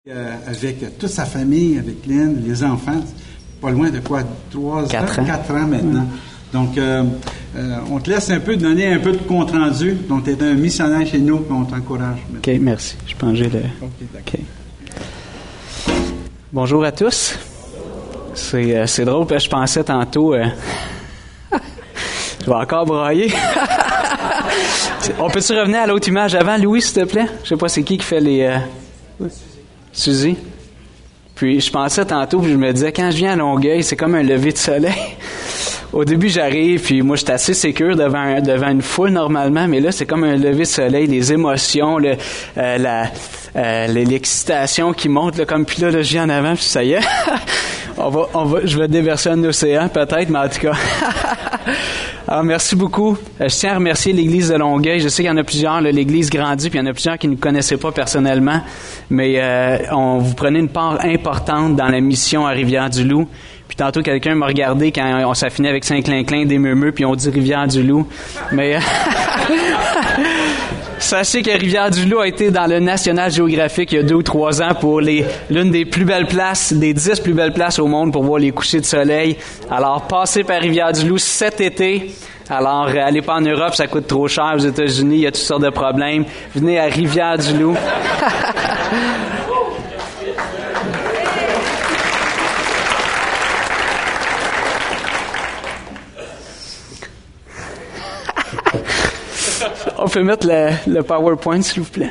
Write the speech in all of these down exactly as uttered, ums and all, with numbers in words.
Euh, avec toute sa famille, avec Lynn, les enfants, pas loin de quoi, trois quatre ans, ans. quatre ans maintenant. Mmh. Donc, euh, euh, on te laisse un peu donner un peu de compte rendu. Donc, tu es un missionnaire chez nous, puis on t'encourage. OK, merci. Je pense que j'ai le. OK, d'accord. OK. Bonjour à tous. C'est, euh, c'est drôle, parce que je pensais tantôt. Euh... je vais encore brailler. On peut-tu revenir à l'autre image avant, Louis, s'il te plaît? Je sais pas c'est qui qui fait les. Euh... Suzy. Puis je pensais tantôt, puis je me disais, quand je viens à Longueuil, c'est comme un lever de soleil. Au début, j'arrive, puis moi, j'étais assez sécure devant, devant une foule normalement, mais là, c'est comme un lever de soleil, les émotions, le, euh, la, euh, l'excitation qui monte, là, comme puis là, là, je viens en avant, puis ça y est. on va, on va, je vais déverser un océan, peut-être, mais en tout cas. Alors, merci beaucoup. Euh, je tiens à remercier l'Église de Longueuil. Je sais qu'il y en a plusieurs, là, l'Église grandit, puis il y en a plusieurs qui ne connaissaient pas personnellement, mais euh, on vous prenez une part importante dans la mission à Rivière-du-Loup. Puis tantôt, quelqu'un m'a regardé quand on s'affinait avec Saint-Clinclin, des Meumeux, puis on dit Rivière-du-Loup. Mais sachez que Rivière-du-Loup a été dans le National Geographic il y a deux ou trois ans pour les l'une des plus belles places, des dix plus belles places au monde pour voir les couchers de soleil. Alors, passez par Rivière-du-Loup cet été. Alors, euh, allez pas en Europe, ça coûte trop cher. Aux États-Unis, il y a toutes sortes de problèmes. Venez à Rivière-du-Loup. On peut mettre le, le PowerPoint, s'il vous plaît.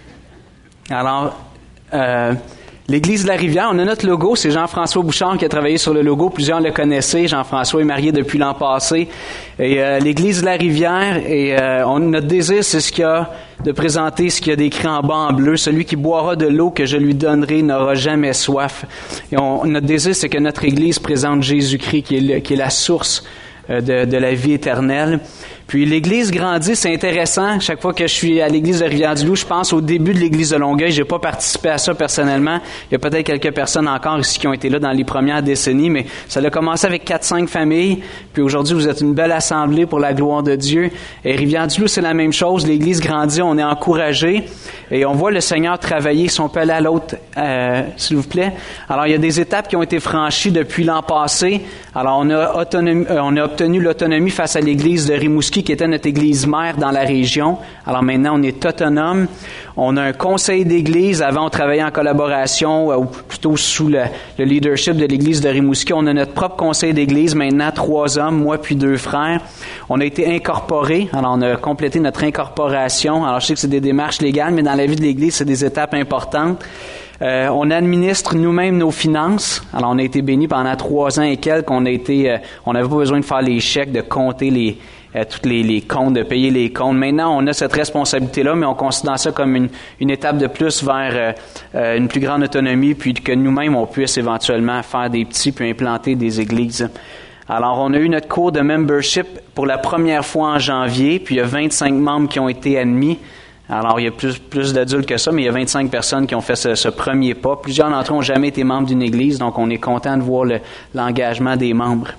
Alors, euh, l'Église de la Rivière, on a notre logo, c'est Jean-François Bouchard qui a travaillé sur le logo. Plusieurs le connaissaient. Jean-François est marié depuis l'an passé. Et euh, l'Église de la Rivière, et euh, on, notre désir, c'est ce qu'il y a de présenter, ce qu'il y a d'écrit en bas en bleu. Celui qui boira de l'eau que je lui donnerai n'aura jamais soif. Et on, notre désir, c'est que notre Église présente Jésus-Christ, qui est, le, qui est la source euh, de, de la vie éternelle. Puis l'Église grandit, c'est intéressant. Chaque fois que je suis à l'Église de Rivière-du-Loup, je pense au début de l'Église de Longueuil. J'ai pas participé à ça personnellement. Il y a peut-être quelques personnes encore ici qui ont été là dans les premières décennies, mais ça a commencé avec quatre cinq familles. Puis aujourd'hui, vous êtes une belle assemblée pour la gloire de Dieu. Et Rivière-du-Loup, c'est la même chose. L'Église grandit, on est encouragé et on voit le Seigneur travailler. Si on peut aller à l'autre, euh, s'il vous plaît. Alors, il y a des étapes qui ont été franchies depuis l'an passé. Alors, on a, autonomie, euh, on a obtenu l'autonomie face à l'Église de Rimouski, qui était notre église mère dans la région. Alors maintenant, on est autonome. On a un conseil d'église. Avant, on travaillait en collaboration, ou plutôt sous le, le leadership de l'église de Rimouski. On a notre propre conseil d'église. Maintenant, trois hommes, moi puis deux frères. On a été incorporés. Alors, on a complété notre incorporation. Alors, je sais que c'est des démarches légales, mais dans la vie de l'église, c'est des étapes importantes. Euh, on administre nous-mêmes nos finances. Alors, on a été bénis pendant trois ans et quelques. On a été, euh, on n'avait pas besoin de faire les chèques, de compter les Euh, tous les, les comptes, de payer les comptes. Maintenant, on a cette responsabilité-là, mais on considère ça comme une, une étape de plus vers euh, euh, une plus grande autonomie, puis que nous-mêmes, on puisse éventuellement faire des petits, puis implanter des églises. Alors, on a eu notre cours de membership pour la première fois en janvier, puis il y a vingt-cinq membres qui ont été admis. Alors, il y a plus, plus d'adultes que ça, mais il y a vingt-cinq personnes qui ont fait ce, ce premier pas. Plusieurs d'entre eux n'ont jamais été membres d'une église, donc on est content de voir le, l'engagement des membres.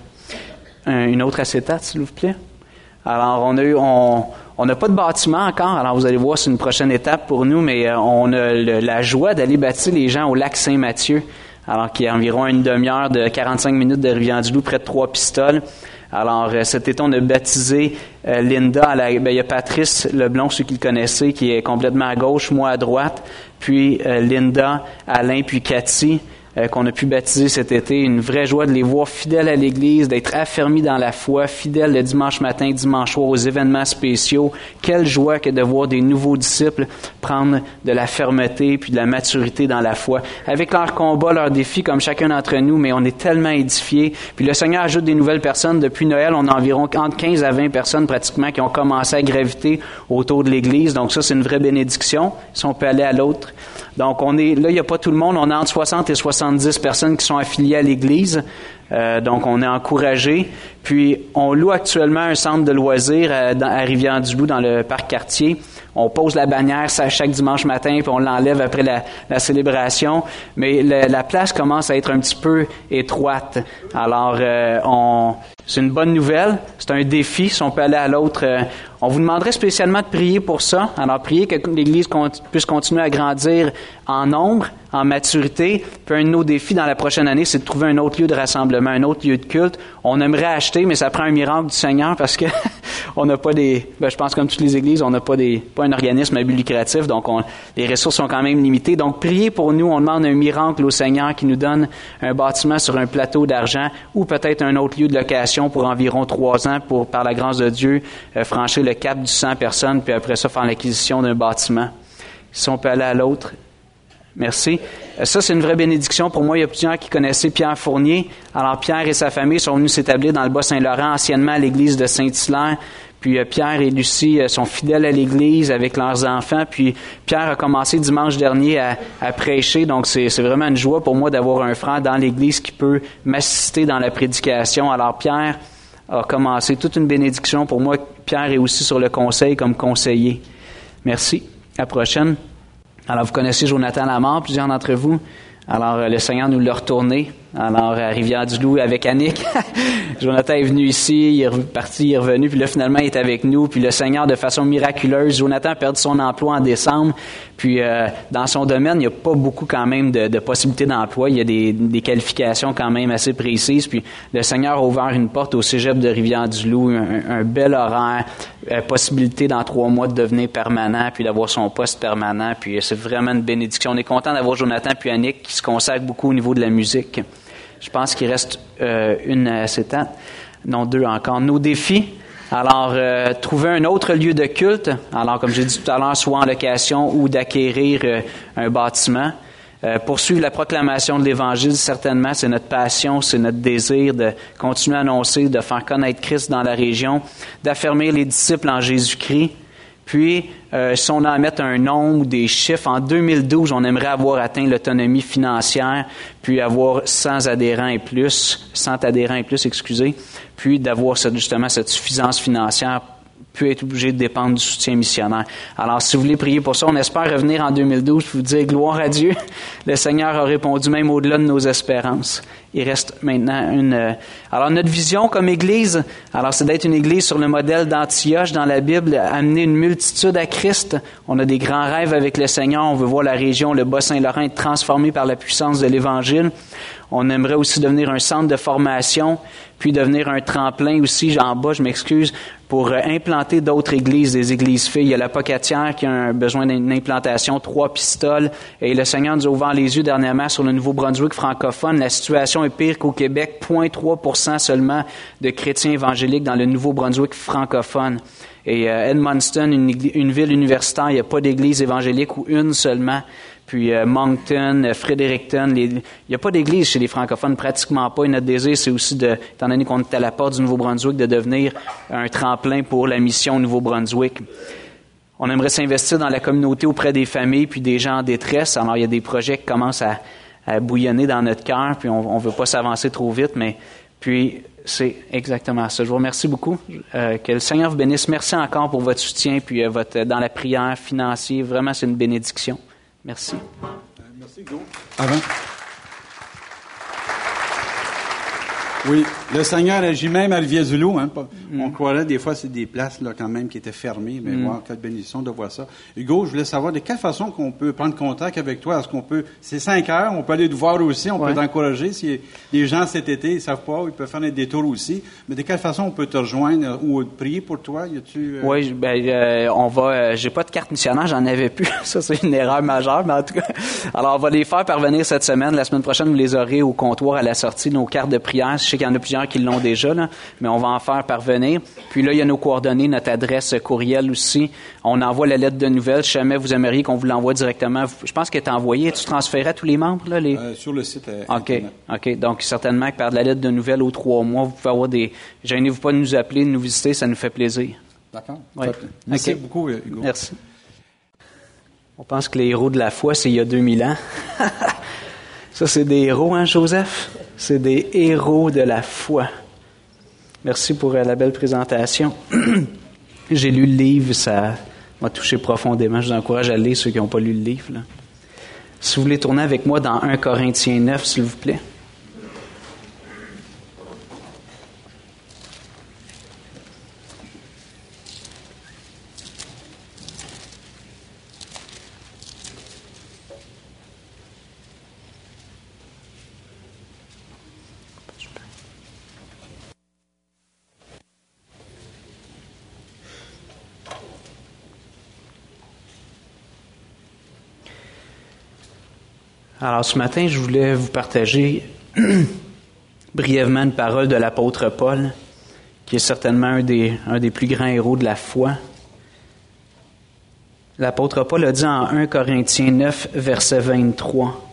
Un, une autre acétate, s'il vous plaît. Alors, on a eu, on, on n'a pas de bâtiment encore. Alors, vous allez voir, c'est une prochaine étape pour nous, mais euh, on a le, la joie d'aller baptiser les gens au lac Saint-Mathieu. Alors, qui est environ une demi-heure de quarante-cinq minutes de Rivière-du-Loup, près de Trois-Pistoles. Alors, euh, cet été, on a baptisé euh, Linda. À la, ben, il y a Patrice Leblond, ceux qui le connaissaient, qui est complètement à gauche, moi à droite. Puis euh, Linda, Alain, puis Cathy. Euh, qu'on a pu baptiser cet été. Une vraie joie de les voir fidèles à l'Église, d'être affermis dans la foi, fidèles le dimanche matin, dimanche soir aux événements spéciaux. Quelle joie que de voir des nouveaux disciples prendre de la fermeté puis de la maturité dans la foi. Avec leurs combats, leurs défis, comme chacun d'entre nous, mais on est tellement édifiés. Puis le Seigneur ajoute des nouvelles personnes. Depuis Noël, on a environ entre quinze à vingt personnes pratiquement qui ont commencé à graviter autour de l'Église. Donc ça, c'est une vraie bénédiction, si on peut aller à l'autre. Donc on est là, il n'y a pas tout le monde. On a entre soixante et soixante-dix personnes qui sont affiliées à l'Église. Euh, donc on est encouragés. Puis on loue actuellement un centre de loisirs à, dans, à Rivière-du-Loup, dans le parc Cartier. On pose la bannière ça, chaque dimanche matin, puis on l'enlève après la, la célébration. Mais le, la place commence à être un petit peu étroite. Alors, euh, on, c'est une bonne nouvelle. C'est un défi. Si on peut aller à l'autre, euh, on vous demanderait spécialement de prier pour ça. Alors, priez que l'Église puisse continuer à grandir en nombre. en maturité. Puis un de nos défis dans la prochaine année, c'est de trouver un autre lieu de rassemblement, un autre lieu de culte. On aimerait acheter, mais ça prend un miracle du Seigneur parce que on n'a pas des... Ben, je pense comme toutes les églises, on n'a pas des pas un organisme à but lucratif, donc on, les ressources sont quand même limitées. Donc priez pour nous, on demande un miracle au Seigneur qui nous donne un bâtiment sur un plateau d'argent ou peut-être un autre lieu de location pour environ trois ans pour, par la grâce de Dieu, euh, franchir le cap du cent personnes, puis après ça, faire l'acquisition d'un bâtiment. Si on peut aller à l'autre. Merci. Ça, c'est une vraie bénédiction. Pour moi, il y a plusieurs qui connaissaient Pierre Fournier. Alors, Pierre et sa famille sont venus s'établir dans le Bas-Saint-Laurent, anciennement à l'église de Saint-Hilaire. Puis euh, Pierre et Lucie euh, sont fidèles à l'église avec leurs enfants. Puis Pierre a commencé dimanche dernier à, à prêcher. Donc, c'est, c'est vraiment une joie pour moi d'avoir un frère dans l'église qui peut m'assister dans la prédication. Alors, Pierre a commencé toute une bénédiction. Pour moi, Pierre est aussi sur le conseil comme conseiller. Merci. À la prochaine. Alors, vous connaissez Jonathan Lamar, plusieurs d'entre vous. Alors, le Seigneur nous l'a retourné. Alors, à Rivière-du-Loup avec Annick. Jonathan est venu ici, il est parti, il est revenu, puis là, finalement, il est avec nous. Puis le Seigneur, de façon miraculeuse, Jonathan a perdu son emploi en décembre. Puis, euh, dans son domaine, il n'y a pas beaucoup quand même de, de possibilités d'emploi. Il y a des, des qualifications quand même assez précises. Puis, le Seigneur a ouvert une porte au cégep de Rivière-du-Loup, un, un bel horaire, euh, possibilité dans trois mois de devenir permanent, puis d'avoir son poste permanent. Puis, c'est vraiment une bénédiction. On est content d'avoir Jonathan puis Annick qui se consacrent beaucoup au niveau de la musique. Je pense qu'il reste euh, une acétate, non deux encore. Nos défis, alors euh, trouver un autre lieu de culte, alors comme j'ai dit tout à l'heure, soit en location ou d'acquérir euh, un bâtiment. Euh, poursuivre la proclamation de l'Évangile, certainement, c'est notre passion, c'est notre désir de continuer à annoncer, de faire connaître Christ dans la région, d'affermir les disciples en Jésus-Christ. Puis, euh, si on en met un nombre ou des chiffres, en deux mille douze, on aimerait avoir atteint l'autonomie financière, puis avoir cent adhérents et plus, cent adhérents et plus, excusez, puis d'avoir cette, justement cette suffisance financière, puis être obligé de dépendre du soutien missionnaire. Alors, si vous voulez prier pour ça, on espère revenir en deux mille douze, puis vous dire gloire à Dieu. Le Seigneur a répondu même au-delà de nos espérances. Il reste maintenant une... Euh, alors, notre vision comme Église, alors c'est d'être une Église sur le modèle d'Antioche dans la Bible, amener une multitude à Christ. On a des grands rêves avec le Seigneur. On veut voir la région, le Bas-Saint-Laurent être transformée par la puissance de l'Évangile. On aimerait aussi devenir un centre de formation, puis devenir un tremplin aussi, en bas, je m'excuse, pour euh, implanter d'autres églises, des églises filles. Il y a la Pocatière qui a un besoin d'une implantation, trois pistoles. Et le Seigneur nous a ouvert les yeux dernièrement sur le Nouveau-Brunswick francophone. La situation est pire qu'au Québec. zéro virgule trois pour cent seulement de chrétiens évangéliques dans le Nouveau-Brunswick francophone. Et euh, Edmundston, une, une ville universitaire, il n'y a pas d'église évangélique ou une seulement. Puis euh, Moncton, euh, Fredericton, les, il n'y a pas d'église chez les francophones, pratiquement pas. Et notre désir, c'est aussi, de, étant donné qu'on est à la porte du Nouveau-Brunswick, de devenir un tremplin pour la mission au Nouveau-Brunswick. On aimerait s'investir dans la communauté auprès des familles puis des gens en détresse. Alors, il y a des projets qui commencent à, à bouillonner dans notre cœur, puis on ne veut pas s'avancer trop vite, mais puis c'est exactement ça. Je vous remercie beaucoup. Euh, que le Seigneur vous bénisse. Merci encore pour votre soutien, puis euh, votre dans la prière financière. Vraiment, c'est une bénédiction. Merci. Euh, merci, Go. Avant. Oui, le Seigneur agit même à Rivière-du-Loup. Hein. Mm. On croirait des fois c'est des places là quand même qui étaient fermées, mais mm. wow, quelle bénédiction de voir ça. Hugo, je voulais savoir de quelle façon qu'on peut prendre contact avec toi. Est-ce qu'on peut, c'est cinq heures, on peut aller te voir aussi, on ouais. peut t'encourager. Si les gens cet été ils savent pas, ils peuvent faire des détours aussi. Mais de quelle façon on peut te rejoindre ou prier pour toi? Y a-tu, euh... Oui, ben euh, on va. Euh, j'ai pas de carte missionnaire, j'en avais plus. Ça c'est une erreur majeure, mais en tout cas, alors on va les faire parvenir cette semaine. La semaine prochaine, vous les aurez au comptoir à la sortie, nos cartes de prière. Je sais qu'il y en a plusieurs qui l'ont déjà, là, mais on va en faire parvenir. Puis là, il y a nos coordonnées, notre adresse courriel aussi. On envoie la lettre de nouvelles. Si jamais vous aimeriez qu'on vous l'envoie directement, je pense qu'elle est envoyée. Tu transférais à tous les membres, là? Les... Euh, sur le site euh, OK. Internet. OK. Donc, certainement que par de la lettre de nouvelles aux trois mois, vous pouvez avoir des... Gênez-vous pas de nous appeler, de nous visiter, ça nous fait plaisir. D'accord. Oui. Merci okay. beaucoup, Hugo. Merci. On pense que les héros de la foi, c'est il y a deux mille ans. Ça, c'est des héros, hein, Joseph? C'est des héros de la foi. Merci pour euh, la belle présentation. J'ai lu le livre, ça m'a touché profondément. Je vous encourage à le lire, ceux qui n'ont pas lu le livre. Là. Si vous voulez tourner avec moi dans un Corinthiens neuf, s'il vous plaît. Alors ce matin, je voulais vous partager brièvement une parole de l'apôtre Paul, qui est certainement un des, un des plus grands héros de la foi. L'apôtre Paul a dit en premier Corinthiens neuf, verset vingt-trois.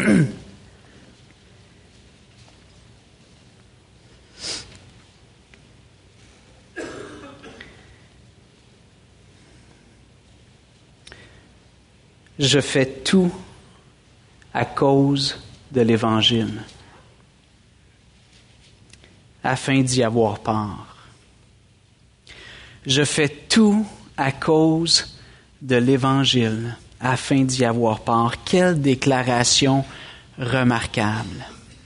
Je fais tout à cause de l'Évangile, afin d'y avoir part. Je fais tout à cause de l'Évangile, afin d'y avoir part. Quelle déclaration remarquable!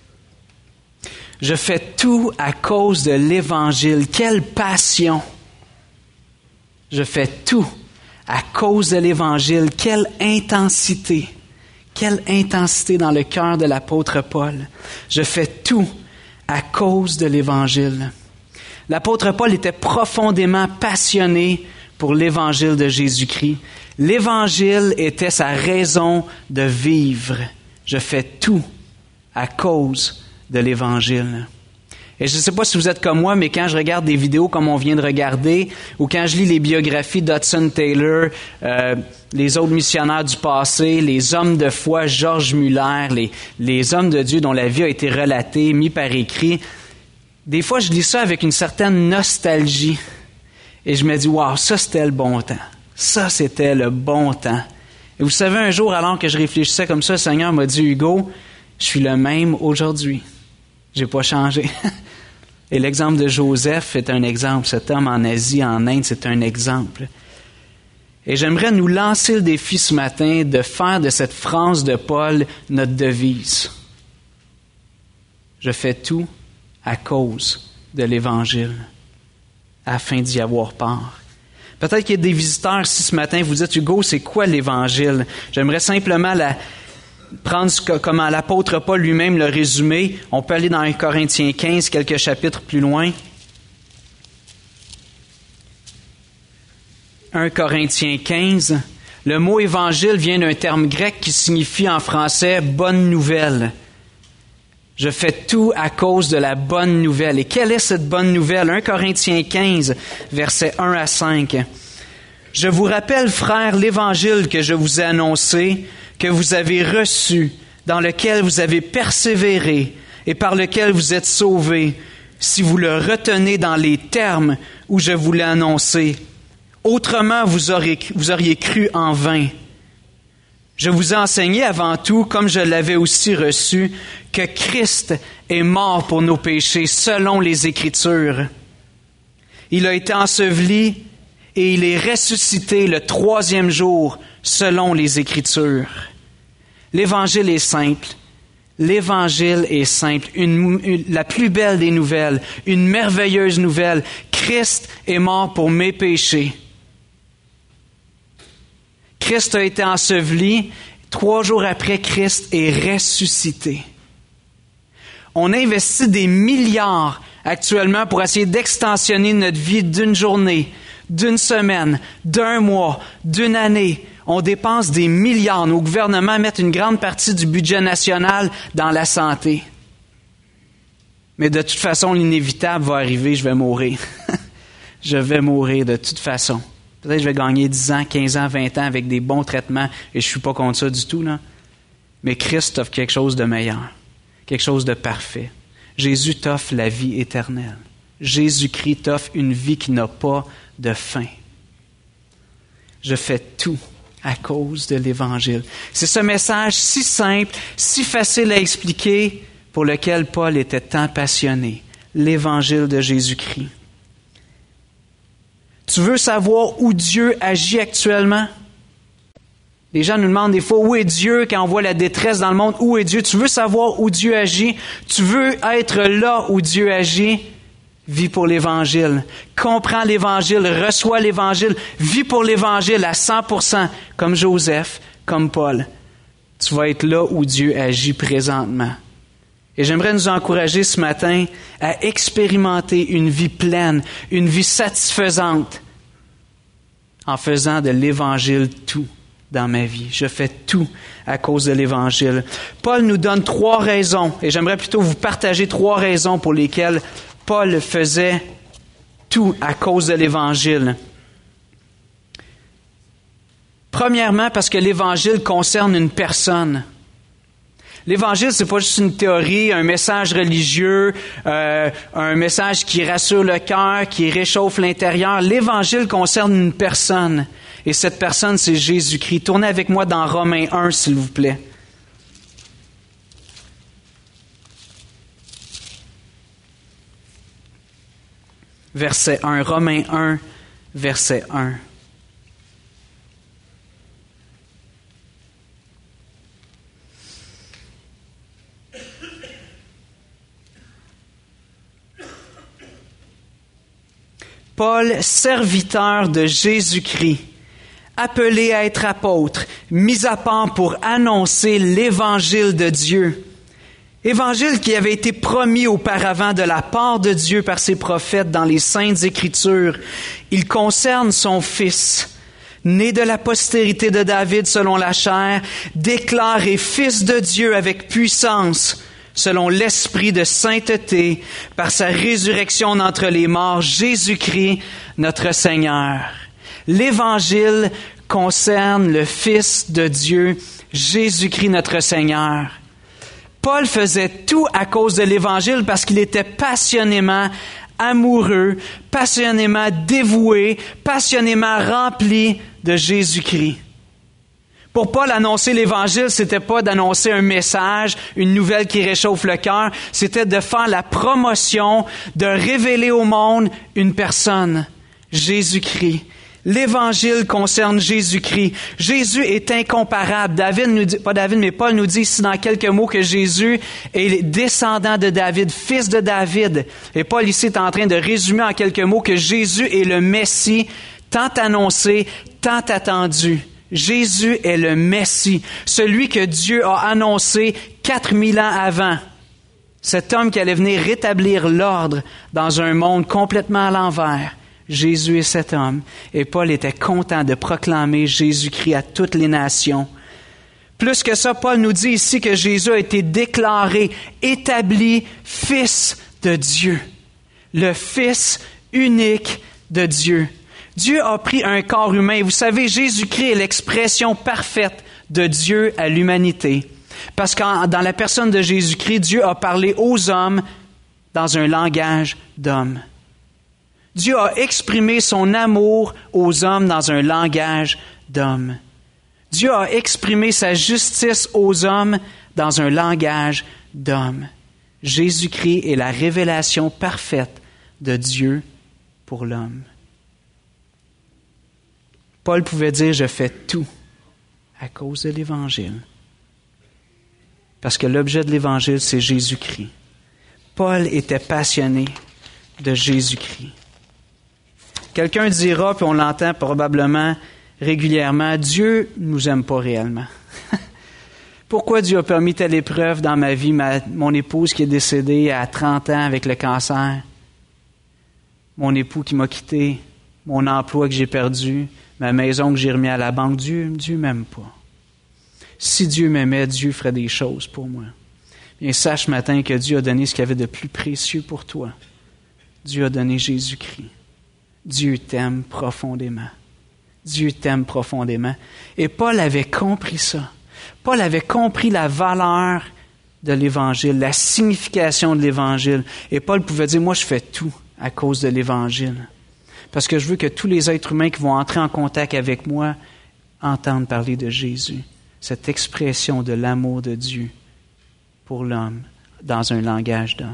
Je fais tout à cause de l'Évangile. Quelle passion! Je fais tout à cause de l'Évangile. Quelle intensité! Quelle intensité dans le cœur de l'apôtre Paul. Je fais tout à cause de l'Évangile. L'apôtre Paul était profondément passionné pour l'Évangile de Jésus-Christ. L'Évangile était sa raison de vivre. Je fais tout à cause de l'Évangile. Et je ne sais pas si vous êtes comme moi, mais quand je regarde des vidéos comme on vient de regarder, ou quand je lis les biographies d'Hudson Taylor, euh, les autres missionnaires du passé, les hommes de foi, George Muller, les, les hommes de Dieu dont la vie a été relatée, mis par écrit, des fois je lis ça avec une certaine nostalgie. Et je me dis, wow, ça c'était le bon temps. Ça c'était le bon temps. Et vous savez, un jour, alors que je réfléchissais comme ça, le Seigneur m'a dit, Hugo, je suis le même aujourd'hui. J'ai pas changé. Et l'exemple de Joseph est un exemple. Cet homme en Asie, en Inde, c'est un exemple. Et j'aimerais nous lancer le défi ce matin de faire de cette phrase de Paul notre devise. Je fais tout à cause de l'Évangile, afin d'y avoir part. Peut-être qu'il y a des visiteurs ici ce matin, vous dites, Hugo, c'est quoi l'Évangile? J'aimerais simplement la... prendre ce que, comment l'apôtre Paul lui-même le résumé. On peut aller dans un Corinthiens quinze, quelques chapitres plus loin. un Corinthiens quinze. Le mot évangile vient d'un terme grec qui signifie en français « bonne nouvelle ». Je fais tout à cause de la bonne nouvelle. Et quelle est cette bonne nouvelle? un Corinthiens quinze, versets un à cinq. « Je vous rappelle, frères, l'évangile que je vous ai annoncé, que vous avez reçu, dans lequel vous avez persévéré et par lequel vous êtes sauvés, si vous le retenez dans les termes où je vous l'ai annoncé. Autrement, vous auriez, vous auriez cru en vain. Je vous ai enseigné avant tout, comme je l'avais aussi reçu, que Christ est mort pour nos péchés, selon les Écritures. Il a été enseveli et il est ressuscité le troisième jour, selon les Écritures. L'Évangile est simple. L'Évangile est simple. Une, une, la plus belle des nouvelles, une merveilleuse nouvelle. Christ est mort pour mes péchés. Christ a été enseveli. Trois jours après, Christ est ressuscité. On investit des milliards actuellement pour essayer d'extensionner notre vie d'une journée, d'une semaine, d'un mois, d'une année. On dépense des milliards. Nos gouvernements mettent une grande partie du budget national dans la santé. Mais de toute façon, l'inévitable va arriver, je vais mourir. Je vais mourir de toute façon. Peut-être que je vais gagner dix ans, quinze ans, vingt ans avec des bons traitements et je ne suis pas contre ça du tout, là. Mais Christ offre quelque chose de meilleur, quelque chose de parfait. Jésus t'offre la vie éternelle. Jésus-Christ t'offre une vie qui n'a pas de fin. Je fais tout à cause de l'Évangile. C'est ce message si simple, si facile à expliquer, pour lequel Paul était tant passionné. L'Évangile de Jésus-Christ. Tu veux savoir où Dieu agit actuellement? Les gens nous demandent des fois où est Dieu quand on voit la détresse dans le monde. Où est Dieu? Tu veux savoir où Dieu agit? Tu veux être là où Dieu agit? Vis pour l'Évangile. Comprends l'Évangile, reçois l'Évangile, vis pour l'Évangile à cent pour cent, comme Joseph, comme Paul. Tu vas être là où Dieu agit présentement. Et j'aimerais nous encourager ce matin à expérimenter une vie pleine, une vie satisfaisante, en faisant de l'Évangile tout. dans ma vie. Je fais tout à cause de l'Évangile. Paul nous donne trois raisons, et j'aimerais plutôt vous partager trois raisons pour lesquelles Paul faisait tout à cause de l'Évangile. Premièrement, parce que l'Évangile concerne une personne. L'Évangile, c'est pas juste une théorie, un message religieux, euh, un message qui rassure le cœur, qui réchauffe l'intérieur. L'Évangile concerne une personne. Et cette personne, c'est Jésus-Christ. Tournez avec moi dans Romains un, s'il vous plaît. Verset un. Romains un, verset un. Paul, serviteur de Jésus-Christ, appelé à être apôtre, mis à part pour annoncer l'Évangile de Dieu. Évangile qui avait été promis auparavant de la part de Dieu par ses prophètes dans les Saintes Écritures. Il concerne son Fils, né de la postérité de David selon la chair, déclaré Fils de Dieu avec puissance, selon l'Esprit de sainteté, par sa résurrection d'entre les morts, Jésus-Christ, notre Seigneur. L'Évangile concerne le Fils de Dieu, Jésus-Christ, notre Seigneur. Paul faisait tout à cause de l'Évangile parce qu'il était passionnément amoureux, passionnément dévoué, passionnément rempli de Jésus-Christ. Pour Paul, annoncer l'Évangile, c'était pas d'annoncer un message, une nouvelle qui réchauffe le cœur, c'était de faire la promotion, de révéler au monde une personne, Jésus-Christ. L'Évangile concerne Jésus-Christ. Jésus est incomparable. David nous dit, pas David, mais Paul nous dit ici dans quelques mots que Jésus est descendant de David, fils de David. Et Paul ici est en train de résumer en quelques mots que Jésus est le Messie, tant annoncé, tant attendu. Jésus est le Messie, celui que Dieu a annoncé quatre mille ans avant. Cet homme qui allait venir rétablir l'ordre dans un monde complètement à l'envers. Jésus est cet homme. Et Paul était content de proclamer Jésus-Christ à toutes les nations. Plus que ça, Paul nous dit ici que Jésus a été déclaré, établi Fils de Dieu. Le Fils unique de Dieu. Dieu a pris un corps humain. Vous savez, Jésus-Christ est l'expression parfaite de Dieu à l'humanité. Parce que dans la personne de Jésus-Christ, Dieu a parlé aux hommes dans un langage d'homme. Dieu a exprimé son amour aux hommes dans un langage d'homme. Dieu a exprimé sa justice aux hommes dans un langage d'homme. Jésus-Christ est la révélation parfaite de Dieu pour l'homme. Paul pouvait dire « Je fais tout à cause de l'Évangile ». Parce que l'objet de l'Évangile, c'est Jésus-Christ. Paul était passionné de Jésus-Christ. Quelqu'un dira, puis on l'entend probablement régulièrement, « Dieu ne nous aime pas réellement. » Pourquoi Dieu a permis telle épreuve dans ma vie, ma, mon épouse qui est décédée à trente ans avec le cancer, mon époux qui m'a quitté, mon emploi que j'ai perdu, ma maison que j'ai remis à la banque. Dieu, Dieu m'aime pas. Si Dieu m'aimait, Dieu ferait des choses pour moi. Bien, sache ce matin que Dieu a donné ce qu'il y avait de plus précieux pour toi. Dieu a donné Jésus-Christ. Dieu t'aime profondément. Dieu t'aime profondément. Et Paul avait compris ça. Paul avait compris la valeur de l'Évangile, la signification de l'Évangile. Et Paul pouvait dire, moi je fais tout à cause de l'Évangile. Parce que je veux que tous les êtres humains qui vont entrer en contact avec moi entendent parler de Jésus. Cette expression de l'amour de Dieu pour l'homme dans un langage d'homme.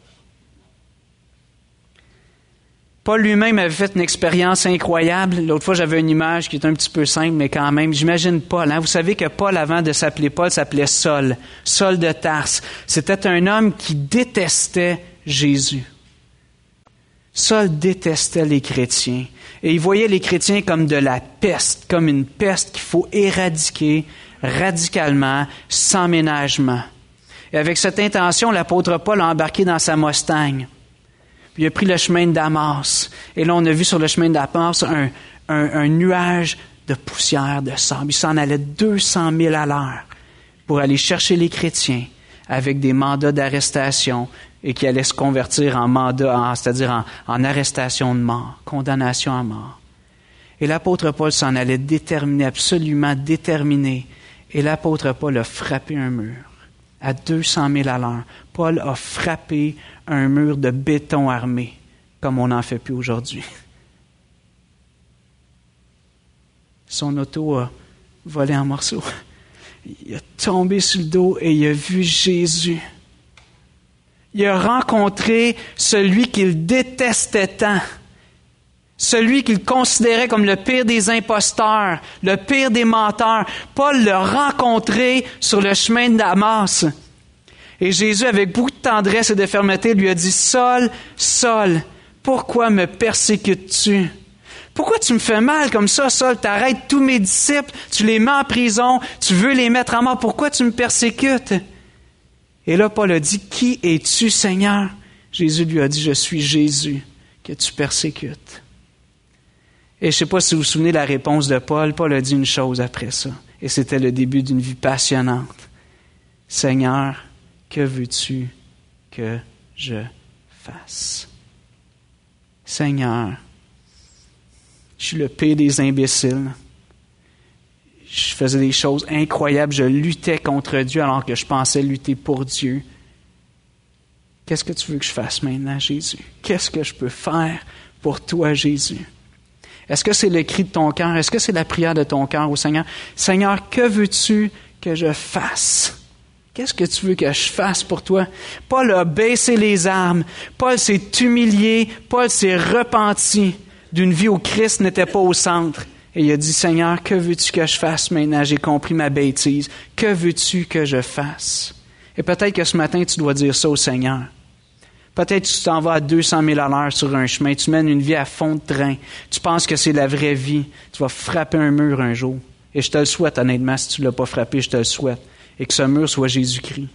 Paul lui-même avait fait une expérience incroyable. L'autre fois, j'avais une image qui est un petit peu simple, mais quand même, j'imagine Paul. Hein? Vous savez que Paul, avant de s'appeler Paul, s'appelait Saul, Saul de Tarse. C'était un homme qui détestait Jésus. Saul détestait les chrétiens. Et il voyait les chrétiens comme de la peste, comme une peste qu'il faut éradiquer radicalement, sans ménagement. Et avec cette intention, l'apôtre Paul a embarqué dans sa Mustang. Puis il a pris le chemin de Damas. Et là, on a vu sur le chemin de Damas un, un, un nuage de poussière, de sable. Il s'en allait deux cent mille à l'heure pour aller chercher les chrétiens avec des mandats d'arrestation et qui allaient se convertir en mandat, en, c'est-à-dire en, en arrestation de mort, condamnation à mort. Et l'apôtre Paul s'en allait déterminé, absolument déterminé. Et l'apôtre Paul a frappé un mur à deux cent mille à l'heure. Paul a frappé un mur de béton armé, comme on n'en fait plus aujourd'hui. Son auto a volé en morceaux. Il a tombé sur le dos et il a vu Jésus. Il a rencontré celui qu'il détestait tant, celui qu'il considérait comme le pire des imposteurs, le pire des menteurs. Paul l'a rencontré sur le chemin de Damas. Et Jésus, avec beaucoup de tendresse et de fermeté, lui a dit « Saul, Saul, pourquoi me persécutes-tu? Pourquoi tu me fais mal comme ça, Saul? Tu arrêtes tous mes disciples, tu les mets en prison, tu veux les mettre à mort. Pourquoi tu me persécutes? » Et là, Paul a dit « Qui es-tu, Seigneur? » Jésus lui a dit « Je suis Jésus que tu persécutes. » Et je ne sais pas si vous vous souvenez de la réponse de Paul. Paul a dit une chose après ça. Et c'était le début d'une vie passionnante. « Seigneur, que veux-tu que je fasse? » Seigneur, je suis le pire des imbéciles. Je faisais des choses incroyables. Je luttais contre Dieu alors que je pensais lutter pour Dieu. Qu'est-ce que tu veux que je fasse maintenant, Jésus? Qu'est-ce que je peux faire pour toi, Jésus? Est-ce que c'est le cri de ton cœur? Est-ce que c'est la prière de ton cœur au Seigneur? Seigneur, que veux-tu que je fasse? Qu'est-ce que tu veux que je fasse pour toi? Paul a baissé les armes. Paul s'est humilié. Paul s'est repenti d'une vie où Christ n'était pas au centre. Et il a dit, Seigneur, que veux-tu que je fasse maintenant? J'ai compris ma bêtise. Que veux-tu que je fasse? Et peut-être que ce matin, tu dois dire ça au Seigneur. Peut-être que tu t'en vas à deux cent mille à l'heure sur un chemin. Tu mènes une vie à fond de train. Tu penses que c'est la vraie vie. Tu vas frapper un mur un jour. Et je te le souhaite, honnêtement, si tu ne l'as pas frappé, je te le souhaite. Et que ce mur soit Jésus-Christ.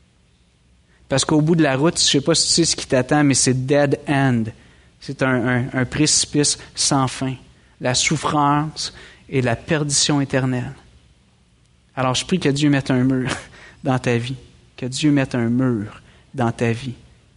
Parce qu'au bout de la route, je ne sais pas si tu sais ce qui t'attend, mais c'est dead end. C'est un, un, un précipice sans fin. La souffrance et la perdition éternelle. Alors, je prie que Dieu mette un mur dans ta vie. Que Dieu mette un mur dans ta vie.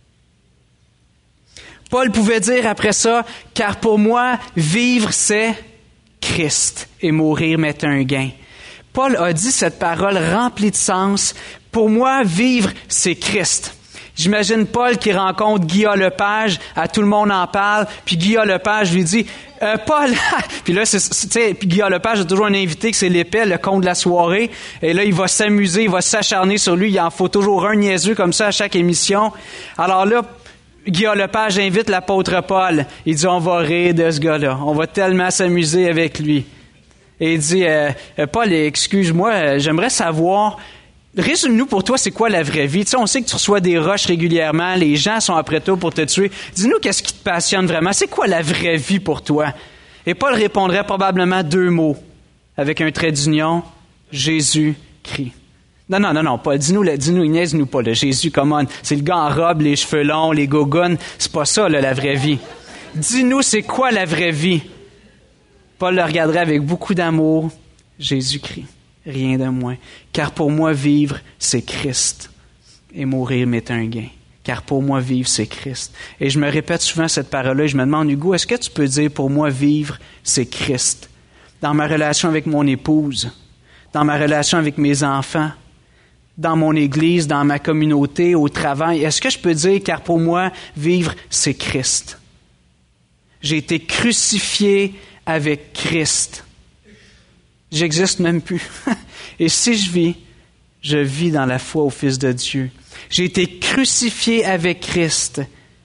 Paul pouvait dire après ça, « Car pour moi, vivre, c'est Christ, et mourir m'est un gain. » Paul a dit cette parole remplie de sens. « Pour moi, vivre, c'est Christ. » J'imagine Paul qui rencontre Guillaume Lepage, à tout le monde en parle, puis Guillaume Lepage lui dit euh, « Paul! » Puis là, tu sais, puis Guillaume Lepage a toujours un invité que c'est l'épais, le con de la soirée. Et là, il va s'amuser, il va s'acharner sur lui. Il en faut toujours un niaiseux comme ça à chaque émission. Alors là, Guillaume Lepage invite l'apôtre Paul. Il dit « On va rire de ce gars-là. On va tellement s'amuser avec lui. » Et il dit euh, « Paul, excuse-moi, j'aimerais savoir... » Résume-nous pour toi, c'est quoi la vraie vie? Tu sais, on sait que tu reçois des rushs régulièrement, les gens sont après toi pour te tuer. Dis-nous qu'est-ce qui te passionne vraiment? C'est quoi la vraie vie pour toi? Et Paul répondrait probablement deux mots, avec un trait d'union, Jésus-Christ. Non, non, non, non, Paul, dis-nous, dis-nous, Inès, dis-nous pas, là, Jésus, come on, c'est le gars en robe, les cheveux longs, les gougounes, c'est pas ça, là, la vraie vie. Dis-nous, c'est quoi la vraie vie? Paul le regarderait avec beaucoup d'amour, Jésus-Christ. Rien de moins. Car pour moi, vivre, c'est Christ. Et mourir m'est un gain. Car pour moi, vivre, c'est Christ. Et je me répète souvent cette parole-là. Je me demande, Hugo, est-ce que tu peux dire, pour moi, vivre, c'est Christ? Dans ma relation avec mon épouse, dans ma relation avec mes enfants, dans mon église, dans ma communauté, au travail, est-ce que je peux dire, car pour moi, vivre, c'est Christ? J'ai été crucifié avec Christ. J'existe même plus. Et si je vis, je vis dans la foi au Fils de Dieu. J'ai été crucifié avec Christ.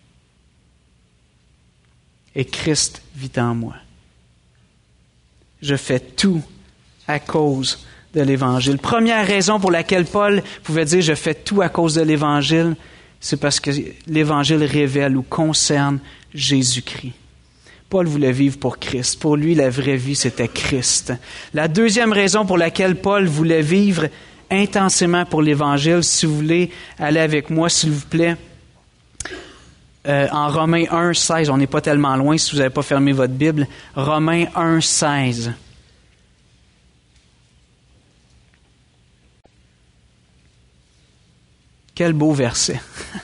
Et Christ vit en moi. Je fais tout à cause de l'Évangile. Première raison pour laquelle Paul pouvait dire « je fais tout à cause de l'Évangile », c'est parce que l'Évangile révèle ou concerne Jésus-Christ. Paul voulait vivre pour Christ. Pour lui, la vraie vie, c'était Christ. La deuxième raison pour laquelle Paul voulait vivre intensément pour l'Évangile, si vous voulez aller avec moi, s'il vous plaît, euh, en Romains un, seize, on n'est pas tellement loin si vous n'avez pas fermé votre Bible, Romains un, seize. Quel beau verset.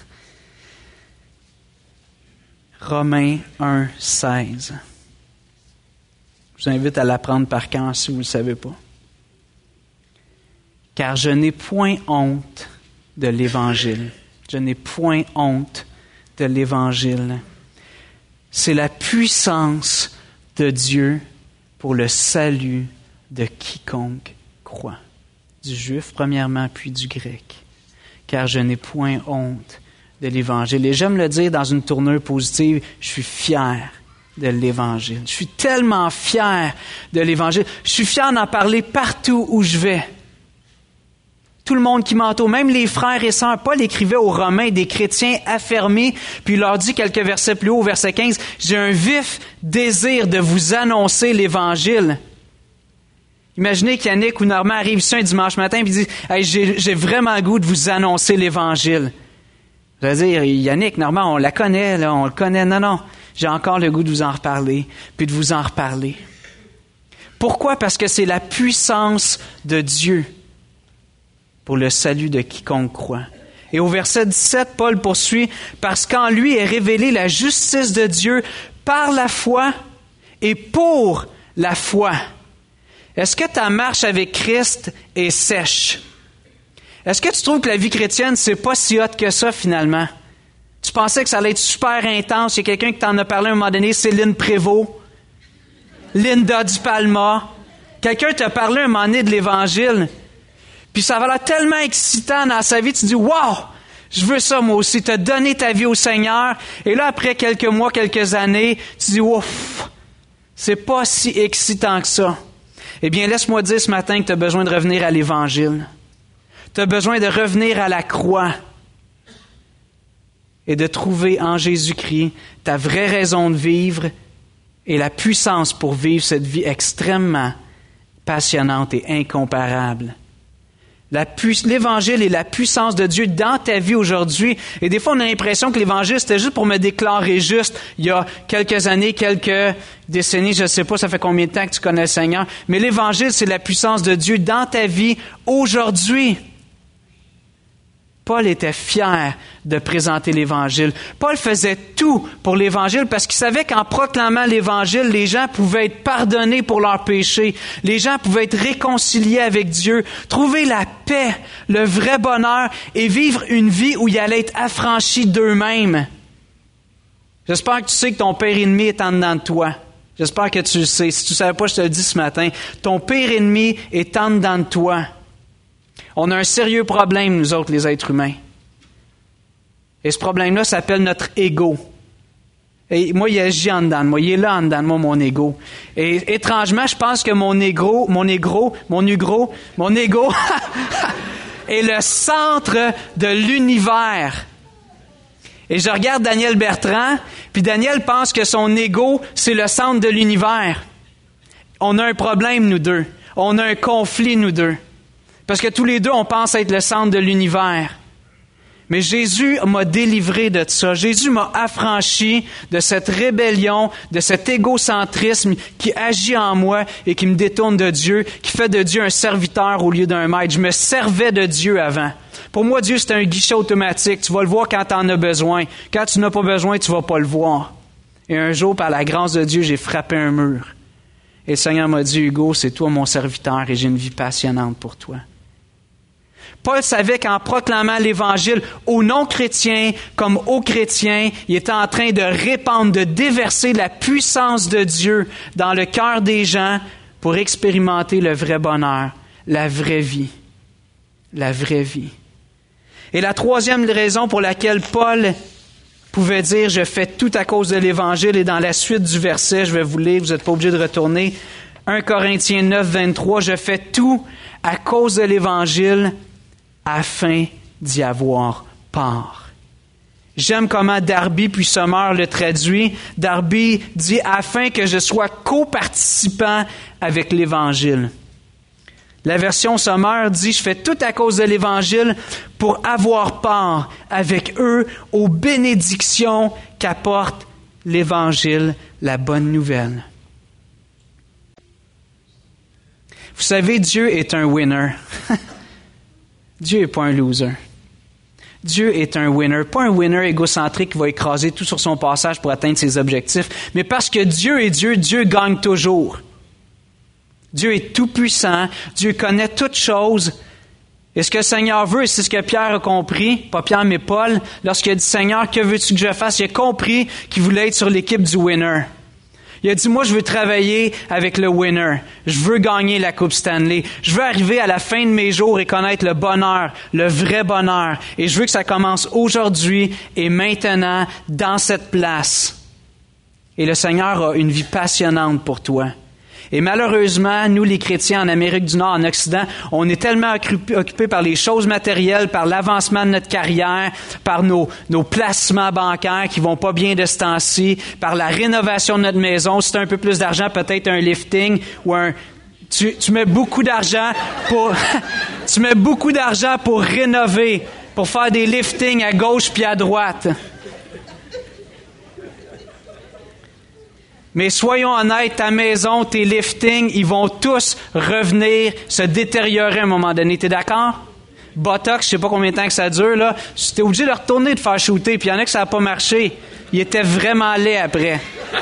Romains un, seize. Je vous invite à l'apprendre par cœur si vous ne le savez pas. Car je n'ai point honte de l'Évangile. Je n'ai point honte de l'Évangile. C'est la puissance de Dieu pour le salut de quiconque croit. Du juif premièrement, puis du grec. Car je n'ai point honte de l'Évangile. Et j'aime le dire dans une tournure positive, je suis fier de l'Évangile. Je suis tellement fier de l'Évangile. Je suis fier d'en parler partout où je vais. Tout le monde qui m'entoure, même les frères et sœurs. Paul écrivait aux Romains, des chrétiens affermés, puis il leur dit quelques versets plus haut, au verset quinze, « J'ai un vif désir de vous annoncer l'Évangile. » Imaginez qu'Yannick ou Normand arrivent ici un dimanche matin et disent hey, « j'ai, j'ai vraiment le goût de vous annoncer l'Évangile. » Je veux dire, Yannick, Normand, on la connaît, là, on le connaît. Non, non, j'ai encore le goût de vous en reparler, puis de vous en reparler. Pourquoi? Parce que c'est la puissance de Dieu pour le salut de quiconque croit. Et au verset dix-sept, Paul poursuit, « Parce qu'en lui est révélée la justice de Dieu par la foi et pour la foi. » Est-ce que ta marche avec Christ est sèche? Est-ce que tu trouves que la vie chrétienne, c'est pas si hot que ça, finalement? Tu pensais que ça allait être super intense. Il y a quelqu'un qui t'en a parlé à un moment donné, Céline Prévost, Linda Di Palma. Quelqu'un t'a parlé un moment donné de l'Évangile. Puis ça va l'air tellement excitant dans sa vie, tu dis « Wow! Je veux ça moi aussi, t'as donné ta vie au Seigneur. » Et là, après quelques mois, quelques années, tu dis « Ouf! C'est pas si excitant que ça. » Eh bien, laisse-moi dire ce matin que tu as besoin de revenir à l'Évangile. Tu as besoin de revenir à la croix et de trouver en Jésus-Christ ta vraie raison de vivre et la puissance pour vivre cette vie extrêmement passionnante et incomparable. La pu- L'Évangile est la puissance de Dieu dans ta vie aujourd'hui. Et des fois, on a l'impression que l'Évangile, c'était juste pour me déclarer juste il y a quelques années, quelques décennies, je ne sais pas, ça fait combien de temps que tu connais le Seigneur. Mais l'Évangile, c'est la puissance de Dieu dans ta vie aujourd'hui. Paul était fier de présenter l'Évangile. Paul faisait tout pour l'Évangile parce qu'il savait qu'en proclamant l'Évangile, les gens pouvaient être pardonnés pour leurs péchés. Les gens pouvaient être réconciliés avec Dieu, trouver la paix, le vrai bonheur et vivre une vie où ils allaient être affranchis d'eux-mêmes. J'espère que tu sais que ton pire ennemi est en dedans de toi. J'espère que tu le sais. Si tu ne savais pas, je te le dis ce matin. Ton pire ennemi est en dedans de toi. On a un sérieux problème, nous autres, les êtres humains. Et ce problème-là s'appelle notre ego. Et moi, il agit en dedans de moi. Il est là en dedans de moi, mon ego. Et étrangement, je pense que mon ego, mon ego, mon ego, mon ego est le centre de l'univers. Et je regarde Daniel Bertrand, puis Daniel pense que son ego, c'est le centre de l'univers. On a un problème, nous deux. On a un conflit, nous deux. Parce que tous les deux, on pense être le centre de l'univers. Mais Jésus m'a délivré de ça. Jésus m'a affranchi de cette rébellion, de cet égocentrisme qui agit en moi et qui me détourne de Dieu, qui fait de Dieu un serviteur au lieu d'un maître. Je me servais de Dieu avant. Pour moi, Dieu, c'est un guichet automatique. Tu vas le voir quand tu en as besoin. Quand tu n'as pas besoin, tu ne vas pas le voir. Et un jour, par la grâce de Dieu, j'ai frappé un mur. Et le Seigneur m'a dit, Hugo, c'est toi mon serviteur et j'ai une vie passionnante pour toi. Paul savait qu'en proclamant l'Évangile aux non-chrétiens comme aux chrétiens, il était en train de répandre, de déverser la puissance de Dieu dans le cœur des gens pour expérimenter le vrai bonheur, la vraie vie. La vraie vie. Et la troisième raison pour laquelle Paul pouvait dire « Je fais tout à cause de l'Évangile » et dans la suite du verset, je vais vous lire, vous n'êtes pas obligé de retourner, un Corinthiens neuf, vingt-trois, « Je fais tout à cause de l'Évangile » afin d'y avoir part. J'aime comment Darby puis Sommer le traduit. Darby dit « afin que je sois coparticipant avec l'Évangile ». La version Sommer dit « je fais tout à cause de l'Évangile pour avoir part avec eux aux bénédictions qu'apporte l'Évangile, la bonne nouvelle ». Vous savez, Dieu est un winner. Dieu n'est pas un loser. Dieu est un winner, pas un winner égocentrique qui va écraser tout sur son passage pour atteindre ses objectifs, mais parce que Dieu est Dieu, Dieu gagne toujours. Dieu est tout-puissant, Dieu connaît toutes choses. Et ce que le Seigneur veut, et c'est ce que Pierre a compris, pas Pierre mais Paul, lorsqu'il a dit « Seigneur, que veux-tu que je fasse? » Il a compris qu'il voulait être sur l'équipe du winner. Il a dit « Moi, je veux travailler avec le winner. Je veux gagner la Coupe Stanley. Je veux arriver à la fin de mes jours et connaître le bonheur, le vrai bonheur. Et je veux que ça commence aujourd'hui et maintenant, dans cette place. » Et le Seigneur a une vie passionnante pour toi. Et malheureusement, nous les chrétiens en Amérique du Nord, en Occident, on est tellement occupés par les choses matérielles, par l'avancement de notre carrière, par nos, nos placements bancaires qui vont pas bien de ce temps-ci, par la rénovation de notre maison. Si tu as un peu plus d'argent, peut-être un lifting ou un... Tu, tu mets beaucoup d'argent pour... tu mets beaucoup d'argent pour rénover, pour faire des liftings à gauche puis à droite. Mais soyons honnêtes, ta maison, tes liftings, ils vont tous revenir se détériorer à un moment donné. T'es d'accord? Botox, je sais pas combien de temps que ça dure, là. T'es obligé de retourner de faire shooter, puis il y en a que ça n'a pas marché. Il était vraiment laid après.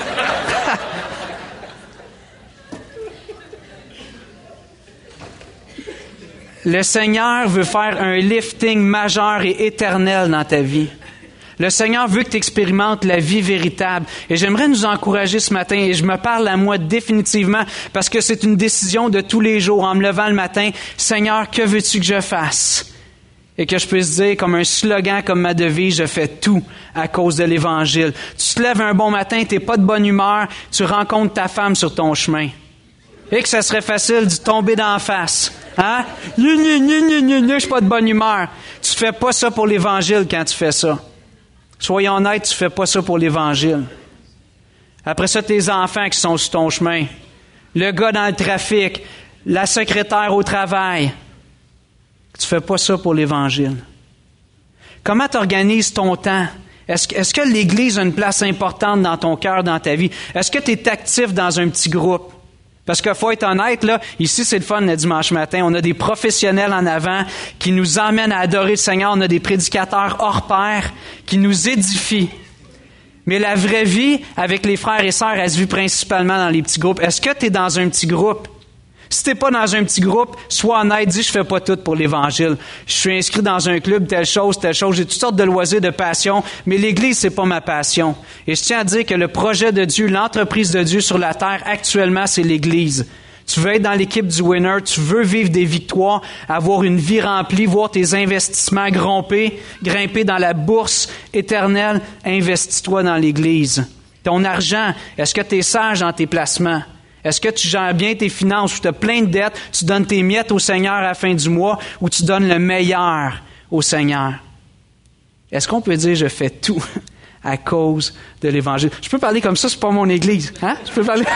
Le Seigneur veut faire un lifting majeur et éternel dans ta vie. Le Seigneur veut que tu expérimentes la vie véritable. Et j'aimerais nous encourager ce matin, et je me parle à moi définitivement, parce que c'est une décision de tous les jours, en me levant le matin, « Seigneur, que veux-tu que je fasse? » Et que je puisse dire, comme un slogan, comme ma devise, « Je fais tout à cause de l'Évangile. » Tu te lèves un bon matin, tu n'es pas de bonne humeur, tu rencontres ta femme sur ton chemin. Et que ça serait facile de tomber d'en face. Hein? « Ni, ni, ni, ni, ni, ni, je suis pas de bonne humeur. » Tu fais pas ça pour l'Évangile quand tu fais ça. Soyons honnêtes, tu fais pas ça pour l'Évangile. Après ça, tes enfants qui sont sur ton chemin, le gars dans le trafic, la secrétaire au travail. Tu fais pas ça pour l'Évangile. Comment tu organises ton temps? Est-ce que, est-ce que l'Église a une place importante dans ton cœur, dans ta vie? Est-ce que tu es actif dans un petit groupe? Parce qu'il faut être honnête, là, ici c'est le fun le dimanche matin. On a des professionnels en avant qui nous emmènent à adorer le Seigneur. On a des prédicateurs hors pair qui nous édifient. Mais la vraie vie avec les frères et sœurs, elle se vit principalement dans les petits groupes. Est-ce que tu es dans un petit groupe? Si tu n'es pas dans un petit groupe, sois honnête, dis je fais pas tout pour l'Évangile. Je suis inscrit dans un club, telle chose, telle chose. J'ai toutes sortes de loisirs, de passions, mais l'Église, c'est pas ma passion. Et je tiens à dire que le projet de Dieu, l'entreprise de Dieu sur la terre, actuellement, c'est l'Église. Tu veux être dans l'équipe du winner, tu veux vivre des victoires, avoir une vie remplie, voir tes investissements grimper, grimper dans la bourse éternelle, investis-toi dans l'Église. Ton argent, est-ce que tu es sage dans tes placements? Est-ce que tu gères bien tes finances ou tu as plein de dettes, tu donnes tes miettes au Seigneur à la fin du mois ou tu donnes le meilleur au Seigneur? Est-ce qu'on peut dire « je fais tout à cause de l'Évangile ». Je peux parler comme ça, c'est pas mon Église. Hein? Je peux parler...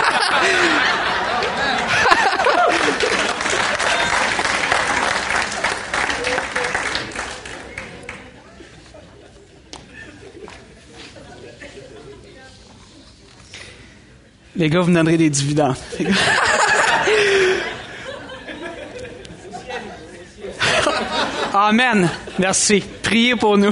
Les gars, vous me donnerez des dividendes. Amen. Merci. Priez pour nous.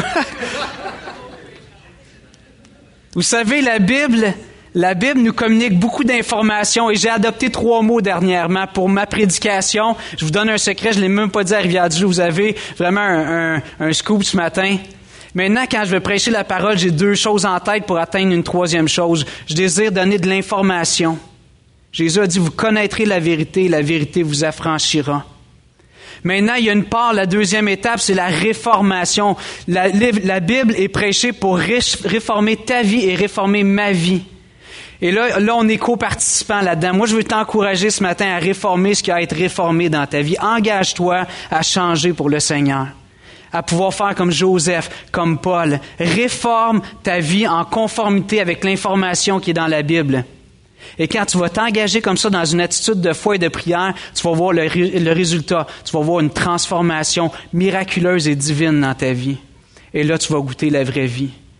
Vous savez, la Bible, la Bible nous communique beaucoup d'informations et j'ai adopté trois mots dernièrement pour ma prédication. Je vous donne un secret, je ne l'ai même pas dit à Rivière-du-Loup. Vous avez vraiment un, un, un scoop ce matin. Maintenant, quand je vais prêcher la parole, j'ai deux choses en tête pour atteindre une troisième chose. Je désire donner de l'information. Jésus a dit, vous connaîtrez la vérité et la vérité vous affranchira. Maintenant, il y a une part, la deuxième étape, c'est la réformation. La, la Bible est prêchée pour réformer ta vie et réformer ma vie. Et là, là, on est co-participants là-dedans. Moi, je veux t'encourager ce matin à réformer ce qui a à être réformé dans ta vie. Engage-toi à changer pour le Seigneur. À pouvoir faire comme Joseph, comme Paul. Réforme ta vie en conformité avec l'information qui est dans la Bible. Et quand tu vas t'engager comme ça dans une attitude de foi et de prière, tu vas voir le, le résultat. Tu vas voir une transformation miraculeuse et divine dans ta vie. Et là, tu vas goûter la vraie vie.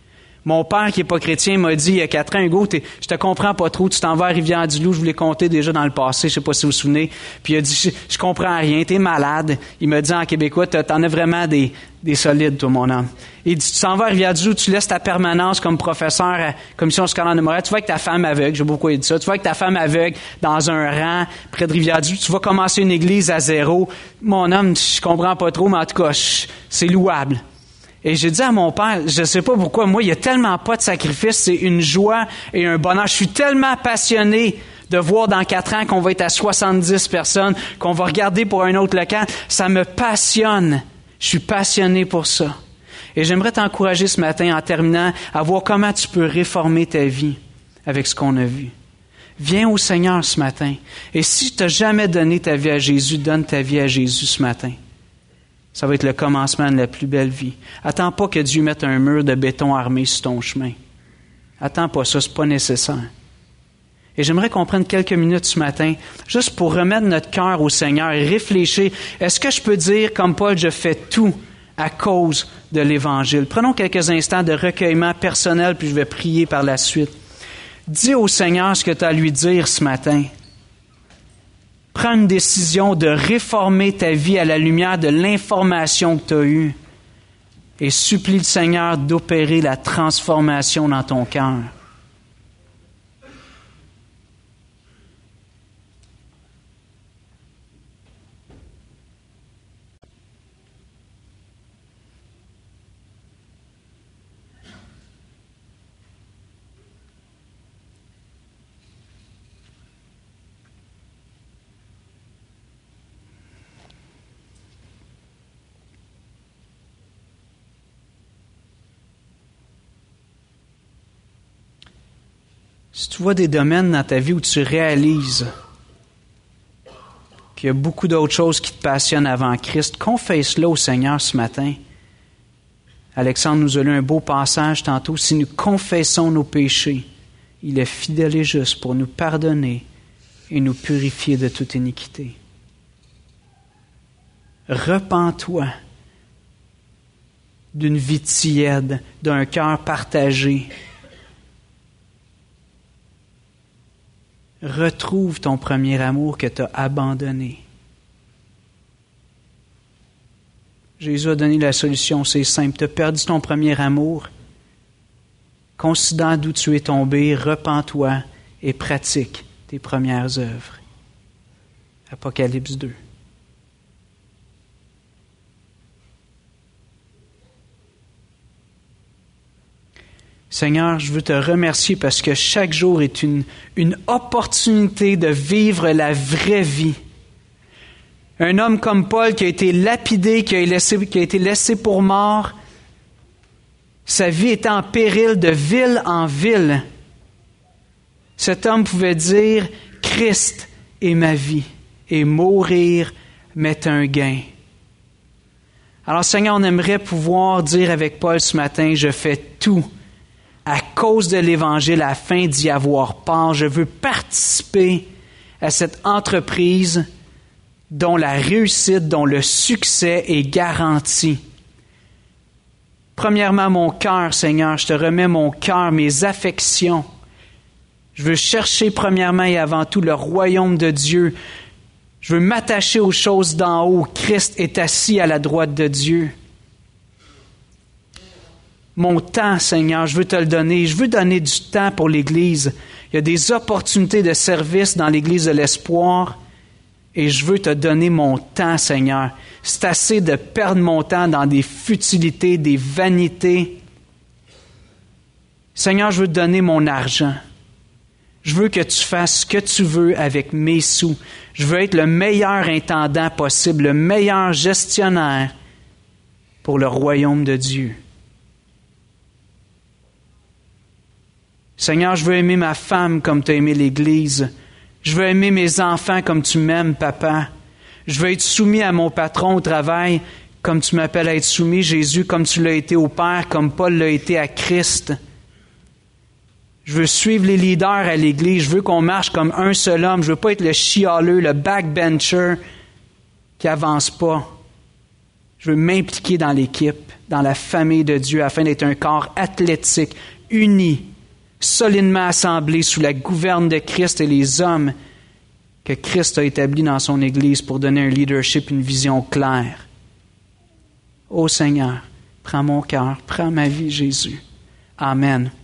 Mon père, qui est pas chrétien, m'a dit il y a quatre ans, Hugo, t'es, je te comprends pas trop, tu t'en vas à Rivière-du-Loup, je vous l'ai compté déjà dans le passé, je sais pas si vous vous souvenez. Puis il a dit, je, je comprends rien, t'es malade. Il m'a dit en québécois, t'en as vraiment des, des solides, toi, mon homme. Il dit, tu t'en vas à Rivière-du-Loup, tu laisses ta permanence comme professeur à Commission scolaire de Montréal, tu vas avec ta femme aveugle, j'ai beaucoup dit ça, tu vas avec ta femme aveugle dans un rang près de Rivière-du-Loup, tu vas commencer une église à zéro. Mon homme, je comprends pas trop, mais en tout cas, je, c'est louable. Et j'ai dit à mon père, je sais pas pourquoi, moi, il y a tellement pas de sacrifice, c'est une joie et un bonheur. Je suis tellement passionné de voir dans quatre ans qu'on va être à soixante-dix personnes, qu'on va regarder pour un autre local. Ça me passionne. Je suis passionné pour ça. Et j'aimerais t'encourager ce matin, en terminant, à voir comment tu peux réformer ta vie avec ce qu'on a vu. Viens au Seigneur ce matin. Et si tu n'as jamais donné ta vie à Jésus, donne ta vie à Jésus ce matin. Ça va être le commencement de la plus belle vie. Attends pas que Dieu mette un mur de béton armé sur ton chemin. Attends pas ça, c'est pas nécessaire. Et j'aimerais qu'on prenne quelques minutes ce matin, juste pour remettre notre cœur au Seigneur et réfléchir. Est-ce que je peux dire, comme Paul, je fais tout à cause de l'Évangile? Prenons quelques instants de recueillement personnel, puis je vais prier par la suite. Dis au Seigneur ce que tu as à lui dire ce matin. Prends une décision de réformer ta vie à la lumière de l'information que tu as eue et supplie le Seigneur d'opérer la transformation dans ton cœur. Si tu vois des domaines dans ta vie où tu réalises qu'il y a beaucoup d'autres choses qui te passionnent avant Christ, confesse-le au Seigneur ce matin. Alexandre nous a lu un beau passage tantôt. Si nous confessons nos péchés, il est fidèle et juste pour nous pardonner et nous purifier de toute iniquité. Repens-toi d'une vie tiède, d'un cœur partagé. Retrouve ton premier amour que tu as abandonné. Jésus a donné la solution, c'est simple. Tu as perdu ton premier amour. Considère d'où tu es tombé, repens-toi et pratique tes premières œuvres. Apocalypse deux. Seigneur, je veux te remercier parce que chaque jour est une, une opportunité de vivre la vraie vie. Un homme comme Paul qui a été lapidé, qui a, laissé, qui a été laissé pour mort, sa vie était en péril de ville en ville. Cet homme pouvait dire « Christ est ma vie » et mourir m'est un gain. Alors Seigneur, on aimerait pouvoir dire avec Paul ce matin « Je fais tout » à cause de l'Évangile, afin d'y avoir part. Je veux participer à cette entreprise dont la réussite, dont le succès est garanti. Premièrement, mon cœur, Seigneur, je te remets mon cœur, mes affections. Je veux chercher premièrement et avant tout le royaume de Dieu. Je veux m'attacher aux choses d'en haut. Christ est assis à la droite de Dieu. Mon temps, Seigneur, je veux te le donner. Je veux donner du temps pour l'Église. Il y a des opportunités de service dans l'Église de l'Espoir et je veux te donner mon temps, Seigneur. C'est assez de perdre mon temps dans des futilités, des vanités. Seigneur, je veux te donner mon argent. Je veux que tu fasses ce que tu veux avec mes sous. Je veux être le meilleur intendant possible, le meilleur gestionnaire pour le royaume de Dieu. Seigneur, je veux aimer ma femme comme tu as aimé l'Église. Je veux aimer mes enfants comme tu m'aimes, Papa. Je veux être soumis à mon patron au travail comme tu m'appelles à être soumis, Jésus, comme tu l'as été au Père, comme Paul l'a été à Christ. Je veux suivre les leaders à l'Église. Je veux qu'on marche comme un seul homme. Je veux pas être le chialeux, le backbencher qui avance pas. Je veux m'impliquer dans l'équipe, dans la famille de Dieu, afin d'être un corps athlétique, unis, solidement assemblés sous la gouverne de Christ et les hommes que Christ a établis dans son Église pour donner un leadership, une vision claire. Ô Seigneur, prends mon cœur, prends ma vie, Jésus. Amen.